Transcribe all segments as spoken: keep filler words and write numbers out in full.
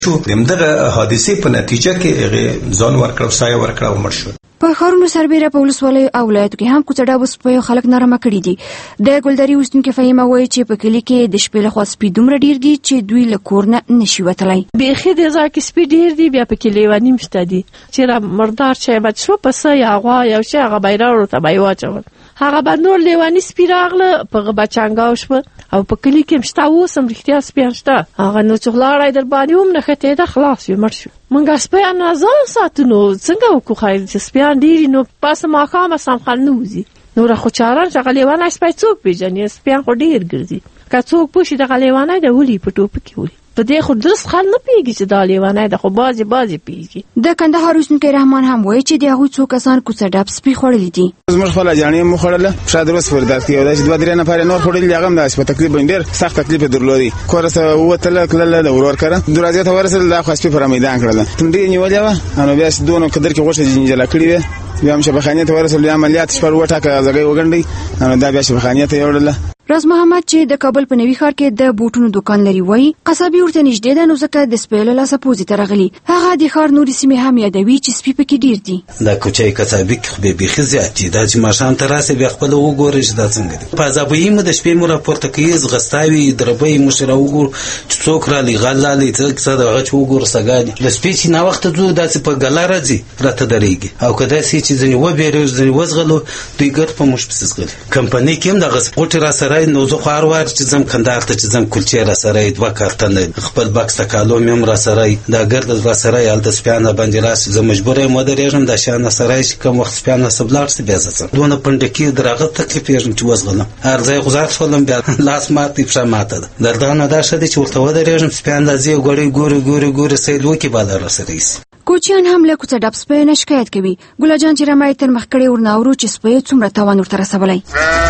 شو دغه حادثه په نتیجه کې ځان ورکړو سایه ورکړو او مړ شو. په ښارونو سربېره په ولسوالیو او ولایتو کې هم کوڅه ډب سپیو خلک نارامه کړي دي. د ګلدرې اوسیدونکي فهیمه وایي چې په کلي کې د شپې لخوا سپي دومره ډېر دي چې دوی له کور نه نشي وتلی. بیخي د ځای کې سپي ډېر دي، بیا پکې لیونیم شته دي چې را مردار شی بچ شو پسه یا غوا یو شی هغه بیره ورته به یې واچول، هغه به نور لیوني سپي راغله په هغه بچانګاو شوه. او په کلي کې هم شته، اوس هم رښتیا سپیان شته، هغه نو چې غلاړی در باندې هم نښتېده خلاص یې مړ شو. موږ سپیان نظام ساتو، نو څنګه وکړو خیر چې سپیان ډېري نو پاسه ماښامه سمخل نه وځي. نوره خو چاره چې هغه لیونی سپی څوک پېژني؟ سپیان خو ډېر ګرځي، که څوک پوه شي دغه لیونی د ولي په ټوپه کې ولي په دې خو درست خل نه پیږي چې دا لیونی ده، خو بازي بازي پیږي. د کندهار اوسیدونکی رحمان هم وایي چې د هغوی څو کسان کوڅه ډب سپي خوړلي دي. زموږ خپله جانې مو خوړله، شاید روز پورې داسې یو داسې دوه درې نفر نور خوړلي، هغه هم داسې په تکلیف باندې ډېر سخت تکلیف یې درلودی. کور څخه ووتله تلله د ورور کره دروازې ته ورسېدل، دا خو سپي پر میدان کړله، ټونډې یې نیولې وه، نو بیا دونه قدر کې غوښه جنجاله کړې وې. بیا هم شفاخانې ته ورسېدل، بیا عملیات شپه وټاکه ځګی وګنډئ، نو دا بیا شفاخانې ته یې وړله. راز محمد چې د کابل په نوي ښار کې د بوټونو دکان لري وایي قصابي ورته نږدې ده، نو ځکه د سپیو له لاسه پوزې ته راغلي. هغه د ښار نورې سیمې هم یادوي چې سپي پکې ډېر دي. دا کوچۍ قصابي کې خو بیخي زیات دي، دا چې ماښام ته راسې بیا خپله وګورئ چې دا څنګه دي. په عذابوي مو د شپې مو راپورته کوي، ځغستاوي دربۍ موږ راوګورو چې څوک رالي غل رالي څه دغه چې وګورو سګا دي. د سپي چې ناوخته ځو داسې په ګله راځي راته درېږي، او که داسې چې ځینې وبېرو ځینې وځغلو دوی ګرد په موږ پسې ځغلي. کمپنۍ کې هم دغه غوټې راسره نو زه خو هر وار چې ځم کندهار ته چې ځم کلچې راسره دوه کارتنه خپل بکس ته کالو مې هم راسره دا ګرد راسره هلته سپیانه باندې راسي، زه مجبوره یم ودرېږم دا شیان راسره چې کوم وخت سپیان نصب لاړ شي بیا زه ځم. دونه پنډکي در هغه تکلیف یېږم چې وځغلم، هر ځای غوځار شولم بیا لاس مات دی پښه ماته ده. در دغه نه دا ښه دی چې ورته ودرېږم سپیان راځي او ګوري ګوري ګوري ګوري سید وکړي بالا راسره ایسي. کوچیان هم له کوڅه ډب سپیو نه شکایت کوي. ګله جان چې رمه یې تر مخ کړې ورناورو چې سپیو څومره تاوان ورته رسولی.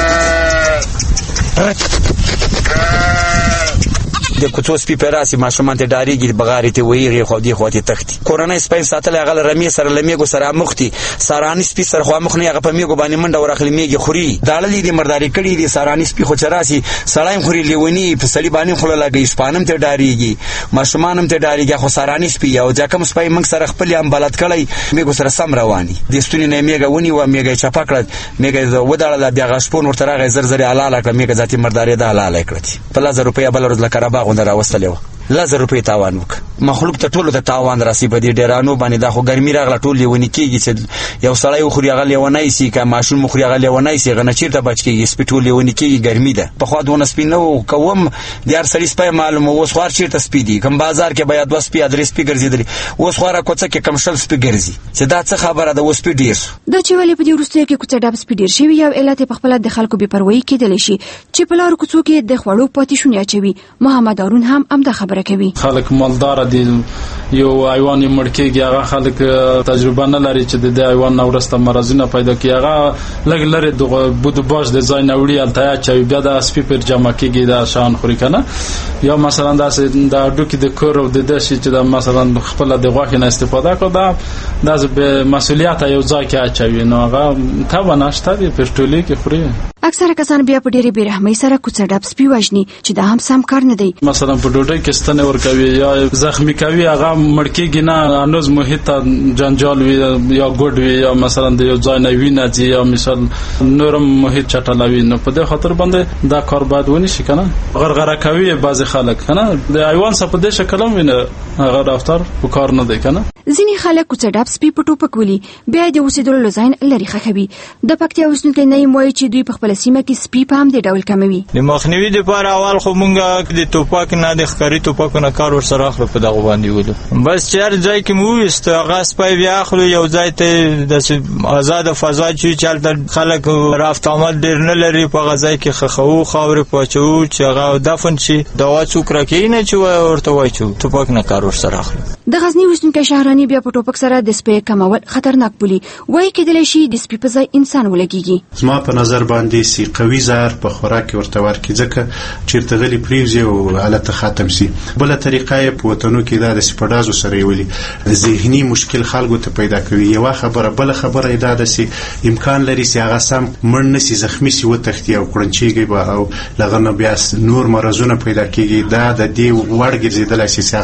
د کوڅو سپي پیراسي ماشومان ته ډاریږي، بغارې ته ویږي، خو دې خوا ته تختی. کورنۍ سپی ساتل هغه له رمې سره له میږو سره مخ دي، ساراني سپي سره خوا مخ نه هغه په میږو باندې منډه ورخلي میږي خوري، داړلې دي مرداري کړي دي. ساراني سپي خو چې راسي سړی هم خوري، لیوني په سړي باندې خوله لګوي، شپانم ته ډاریږي، ماشومان هم ته ډاریږي. خو ساراني سپي او ځکه کوم سپی موږ سره خپل هم بلد کړی میږو سره سم رواني د ستوني نه میږه ونیوه، میږه یې چپه کړه، میږه یې وداړله، بیا هغه شپون ورته راغی زر زر یې حلاله کړه، میږه ذاتي مردارې ده حلاله یې کړه. په لس زره روپۍ بله ورځ له کاراباغ غونډه راوستلې وه، لس زره روپۍ تاوان وکړه. مخلوق ته ټولو ته تاوان راسي په دې ډیرانو باندې. دا خو ګرمي راغله ټول لیوني کېږي چې یو سړی وخوري هغه لیونی سي، که ماشوم وخوري هغه لیونی سي، هغه نه چېرته بچ کېږي. سپي ټول لیوني کېږي، ګرمي ده. پخوا دونه سپي نه وو، که وم د هر سړي سپی معلومه، اوس خو هر چېرته سپي دي. کوم بازار کې به یا دوه سپي یا درې سپي ګرځېدلي، اوس خو هره کوڅه کې کم شل سپي ګرځي، چې دا څه خبره ده؟ اوس سپي ډېر دا چې ولې په دې وروستیو کې کوڅه ډب سپي ډېر شوي، یو علت یې پخپله د خلکو بې پروایي کېدلی شي چې په لارو کوڅو کې د خوړو پاتې شونې اچوي. محمد هارون هم همدا خبره کوي. خلک مالدار دي، یو حیوان مړ کېږي، هغه خلک تجربه نه لري چې د دې حیوان نه وروسته مرضونه پیدا کړي، هغه لږ لرې د بودو باش د ځای نه وړي هلته یې اچوي، بیا د سپي پرې جمع کېږي، دا شیان خوري که نه. یا مثلا داسې د هډوکي د کور او د داسې چې د مثلا خپله د غوښې نه استفاده کړو، دا داسې بې مسؤلیته یو ځای کې اچوي، نو هغه تاوان شته دی، پرټولي کې خوري. اکثره کسان بیا په ډېرې بې رحمۍ سره کوڅه ډب سپي وژني چې دا هم سم کار نه دی. مثلا په ډوډۍ کې ستنې ورکوي یا زخمي کوي، هغه مړ کېږي نه، هنوز محیط ته جنجال وي یا ګوډ وي یا مثلا د یو ځای نه وینه ځي یا مثال نورم محیط چټلوي، نو په دې خاطر باندې دا کار باید ونشي که نه. غرغره کوي بعضې خلک که نه، د حیوان سره په دې شکل هم وینه هغه رفتار په کار نه دی که نه. ځینې خلک کوڅه ډب سپي په ټوپک ولي، بیا د اوسېدلو له ځای نه لرې ښخوي. د پکتیا اوسېدونکی نعیم وایي چې دوی په خپله سیمه کې سپي په همدې ډول کموي. د مخنیوي دپاره اول خو مونږ د ټوپک نه د ښکاري ټوپکو نه کار ورسره اخلو، په دغه باندې ولو بس چې هر ځای کې مو وویسته هغه سپی بیا اخلو، یو ځای ته داسې آزاده فضا چې هلته خلک رفت آمد ډېر نه لري، په هغه ځای کې ښخوو، خاورې په اچوو چې هغه دفن شي. دوا څوک راکوي نه چې ورته واچوو، ټوپک نه کار ورسره اخلو. د غزني اوسېدونکی شهراني بیا په ټوپک سره د سپي کمول خطرناک بولي، وایي کېدلی شي د سپي په ځای انسان ولګېږي. زما په نظر باندې سي قوي زهر په خوراک کې ورته ورکړي، ځکه چېرته غلي پرېوځي او هلته ختم سي. بله طریقه یې په وطنو کې دا د سپډازو سره یې ولي ذهني مشکل خلکو ته پیدا کوي. یوه خبره، بله خبره یې دا ده چې امکان لري چې هغه سم مړ نه سي، زخمي سي، وتښتي او کړنچېږي به او له هغه نه بیا نور مرضونه پیدا کېږي. دا د دې وړ ګرځېدلی شي چې هغه سپی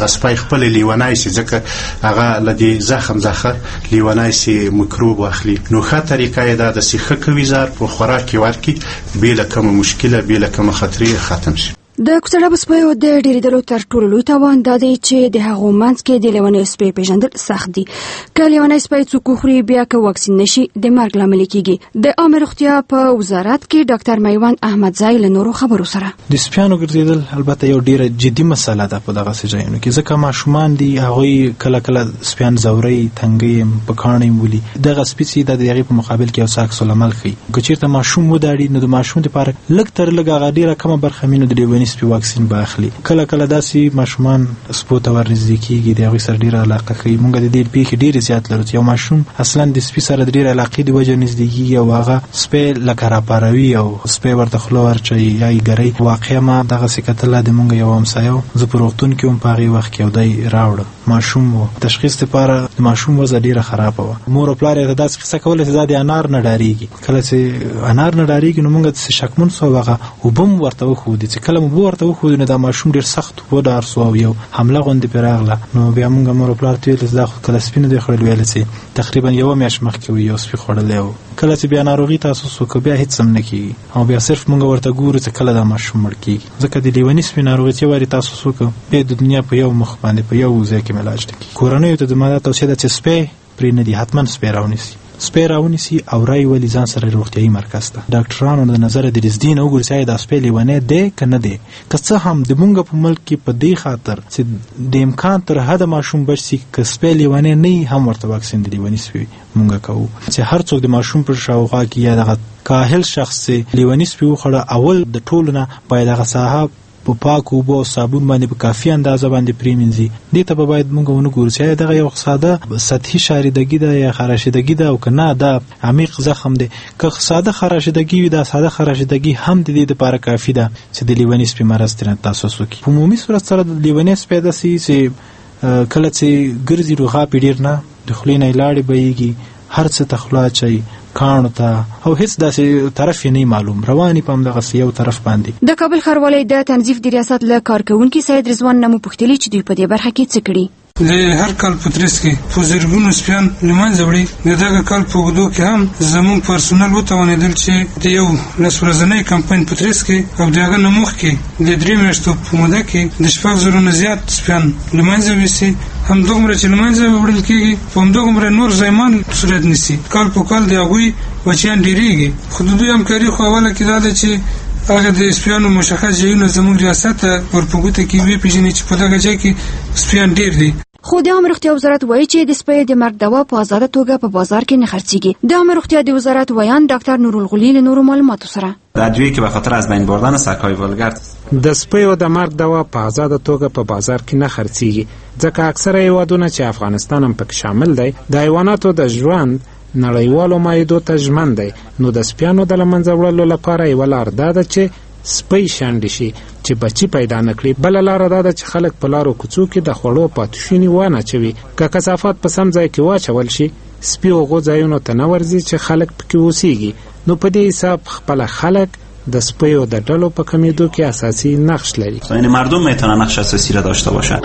خپل لیونای سي ځکه هغه لدی زخم زخه لیونای سي میکروب واخلي. نو ښه طریقه یې دا د سیخه کوي زار په خوراک کې ورکي بې له کومه مشکله بې له کومه خطرې ختم شي. د کوڅه سپیو د ډیریدلو تر ټولو لوی تاوان دا دی چې د هغو منځ کې د لیونی سپی پیژندل سخت دي. که لیونی سپی څوک وخوري بیا که واکسین نشي د مرګ لامل کیږي. د عامه روغتیا په وزارت کې ډاکټر میوند احمدزی له نورو خبرو سره د سپیانو ګرځیدل البته یو ډیره جدي مسله ده په دغه ځایونو کې ځکه ماشومان دي هغوی کله کله سپیان زوري تنګي په کاڼي ولي دغه سپیسي د دغه په مقابل کې یو ساکس العمل خي. که چیرته ماشوم وداړي نو د ماشوم لپاره لږ تر لږه غډیره کومه برخه مینو د لیونی سپی واکسین باخلي. کله کله داسې ماشومان سپو ته ورنږدې کیږي د هغوی سره ډیره علاقه کوي. موږ د دې پیښې ډیرې زیات لرو. یو ماشوم اصلا د سپي سره د ډیره علاقې د وجې نږدې کیږي او هغه سپی لکه راپاروي او سپی ورته خوله ورچوي یا یې ګري. واقعا ما دغسې کتله د موږ یو همسایه زه په روغتون کې هم په هغې وخت کې یو دی راوړه ماشوم و. تشخیص لپاره د ماشوم وضع ډیره خرابه وه. مور او پلار یې داسې قصه کوله چې دا د انار نه ډارېږي. کله چې انار نه ډارېږي نو موږ داسې شکمن سو هغه اوبه م ورته وښودې چې کله مو اوبه ورته وښودې نو دا ماشوم ډېر سخت وډار سو او یو حمله غوندې پرې راغله. نو بیا موږ مور او پلار ته ویل چې دا خو کله سپي نه دی خوړلی ویل چې تقریبا یوه میاشت مخکې و یو سپي خوړلی و. کله چې بیا ناروغي تاسوس وکړه بیا هېڅ هم نه کېږي او بیا صرف موږ ورته ګورو چې کله دا ماشوم مړ کېږي. ځکه د لیوني سپي ناروغي چې وارې تاسوس وکړه بیا د دنیا په یو مخ باندې په یو ځای کې علاج نه کېږي. کورنیو ته زما دا توصیه ده چې سپی پرې نه دي حتما سپی راونیسي سپی راونیسي او رای ولې ځان سره روغتیایي مرکز ته ډاکټرانو د نظره د رزدي نه وګوري چې دا سپی لیونی دی که نه دی. که څه هم د مونږ په ملک کې په دې خاطر چې د امکان تر حده ماشوم بچ سي که سپی لیونی نه هم ورته واکسین د لیوني سپي مونږ کوو چې هر څوک د ماشوم پر شاوخوا کې یا دغه کاهل شخص لیوني سپي وخوړه اول د ټولو نه باید هغه ساحه په پاکو اوبو او صابون باندې په کافي اندازه باندې پرېمنځي. دې ته به باید موږ ونه ګورو چې دغه یو ساده سطحي شاریدګي ده یا خراشیدګي ده او که نه دا عمیق زخم دی. که ساده خراشیدګي وي دا ساده خراشیدګي هم د دې دپاره کافي ده چې د لیوني سپي مرض ترې تاسوس وکړي. په عمومي صورت سره د لیوني سپي داسې چې کله چې ګرځي روغاپې ډېر نه د خولې نه یې لاړې بهیږي هر څه ته خوله اچوي کانو ته او هیڅ داسې طرف یې نه معلوم رواني په همدغسې یو طرف باندې. د کابل ښاروالۍ د تنظیف د ریاست له کارکوونکي سید رضوان نه مو پوښتلي چې دوی په دې برخه کې څه کړي. د هر کال په ترڅ کې په زرګونو سپیان له منځه وړي. د دغه کال په اوږدو کې هم زموږ پرسونل وتوانېدل چې د یو لس ورځنۍ کمپاین په ترڅ کې او د هغه نه مخکې د درې میاشتو په موده کې د شپږ زرو نه زیات سپیان له منځه ویسي. همدومره چې له منځه وړل کېږي په همدومره نور زایمان صورت نیسي. کال په کال د هغوی بچیان ډېرېږي. خو د دوی همکاري خو اوله کې دا ده چې هغه د سپیانو مشخص ځایونه زموږ ریاست ته ور په ګوته کې وپېژني چې په دغه ځای کې سپیان ډېر دي. خو د عامه روغتیا وزارت وایي چې د سپیو د مرګ دوا په آزاده توګه په بازار کې نه خرڅېږي. د عامه روغتیا د وزارت ویان ډاکټر نورالغلي له نورو معلوماتو سره ادویه که به خاطر از بین بردن سگ‌های ولگر د سپیو د مرګ دوا په آزاده توګه په بازار کې نه خرڅېږي ځکه اکثره هیوادونه چې افغانستان هم پکې شامل دی د حیواناتو د ژوند نړیوالو معاهدو ته ژمن دی. نو د سپیانو د له منځه وړلو لپاره یوه لار دا ده چې سپی شانډې شي چې بچي پیدا نه کړي. بله لاره دا ده چې خلک په لارو کوڅو کې د خوړو پاتې شوني وانه اچوي. که کثافات په سم ځای کې واچول شي سپي هغو ځایونو ته نه ورځي چې خلک پکې اوسېږي. نو په دې حساب خپله خلک د سپیو د ډلو په کمیدو کې اساسي نقش لري. یعنی مردم میتونن نقش اساسی را داشته باشن.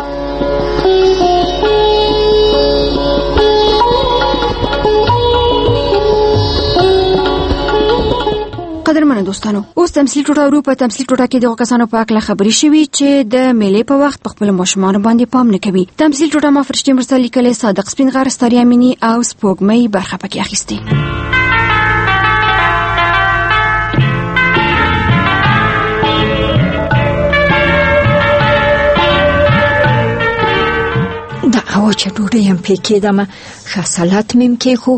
قدرمنو دوستانو اوس تمثیل ټوټه ورو په تمثیل ټوټه کې دغه کسانو په اړه خبرې شوي چې د میلې په وخت په خپل ماشومان باندې پام نه کوي. تمثیل ټوټه ما فرشتي مرسل لیکلې صادق سپینغر ستاریا مینی او سپوږمۍ برخه پکې اخیستې. دا هوا چې ډوډۍ هم پې کېدمه ښه سلات مې م کېښو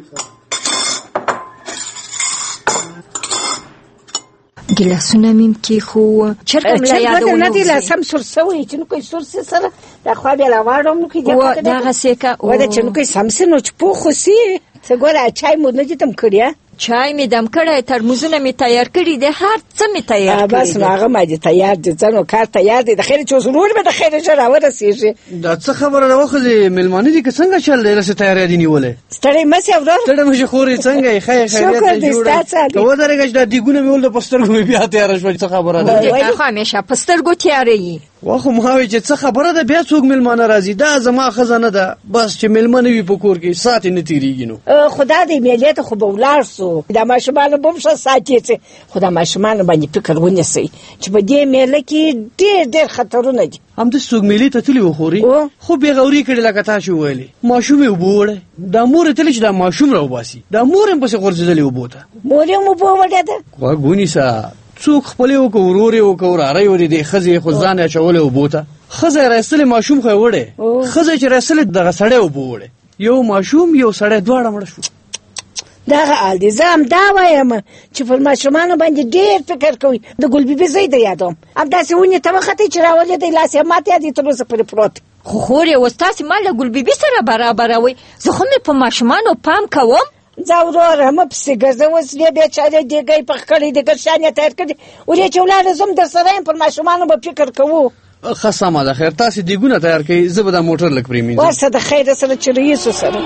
ګیلاسونه مې م کېښو چرګه مې لا یاده نه دي لاسم سور سوی چې نو کوی سور سي سره د خوا بیا لا واړم نو کوي دغسې که وده چې نو کوی سمسي نو چې پوخ خو سي څه ګوره چای مو نه دي دم کړی چای مې دم کړی ترموزونه مې تیار کړي دي هر څه مې تیار کړي بس نو هغه ما دي تیار دي ځنو کار تیار دي د خیر چې اوس ورور به د خیر ژر راورسېږي. دا څه خبره نه وښځې مېلمانه دي که څنګه چل دی رسې تیاری دي نیولې ستړی مه سې ورور ستړی مه شې خورې څنګه یې ښه یې خیریت دی جوړه که ودرېږه چې دا دیګونه مې ول د په سترګو مې بیا تیاره شوه څه خبره ده خو همیشه په سترګو تیاره یي واخو ماوي چې څه خبره ده بیا څوک ملمانه راځي دا زما خزانه ده بس چې ملمانه وي په کور کې ساتي نه تیریږي نو خدا دې میلې ته خو به ولاړ سو دا ماشومان به ښه ساتي چې خدا ماشومان باندې فکر ونیسي چې په دې میلې کې ډېر ډېر خطرونه دي هم د څوک میلې ته تللی وخوري خو بې غوري کړي لکه تاسو ویلي ماشوم یې اوبه وړی دا مور یې تللی چې دا ماشوم راوباسي دا مور یې پسې غورځېدلې اوبو ته مور یې اوبه وړې ده غوږ ونیسه څوک خپلې وکړه ورور یې وکړه وراره یې ورې دې ښځې خو ځان یې اچولی اوبو ته ښځه یې رایستلې ماشوم خو یې وړی ښځه چې رایستلې دغه سړی اوبه وړی یو ماشوم یو سړی دواړه مړه شو دغه حال دی زه هم دا وایم چې پر ماشومانو باندې ډېر فکر کوي د ګلبیبي زوی د یادوم همداسې ونې ته وختې چې راولېدی لاس یې مات یادې تر اوسه پورې پروت خو خور یې اوس تاسې ما له ګلبیبي سره برابروئ زه خو مې په ماشومانو پام کوم ځه وروره مه پسې ګرځه اوس بیا بېچارې دیګی پخ کړی دی ګرشان یې تیار کړي ورې چې ولاړه زه هم در سره یم پر ماشومانو به فکر کوو ښه سمه ده خیر تاسې دیګونه تیار کړئ زه به دا موټر لږ پرېمینځم ورسه د خیره سره چې رئیسو سره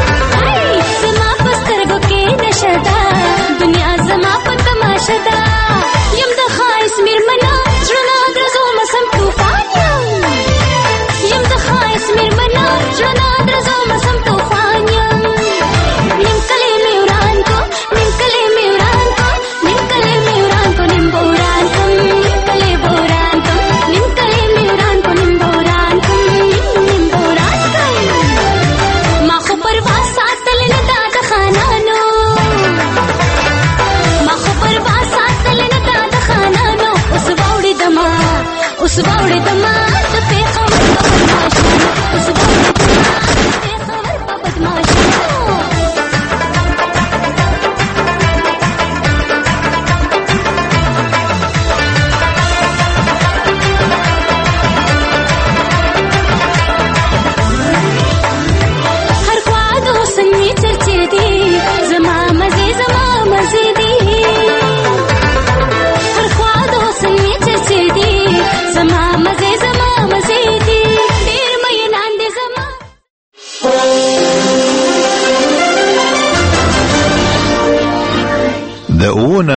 Shada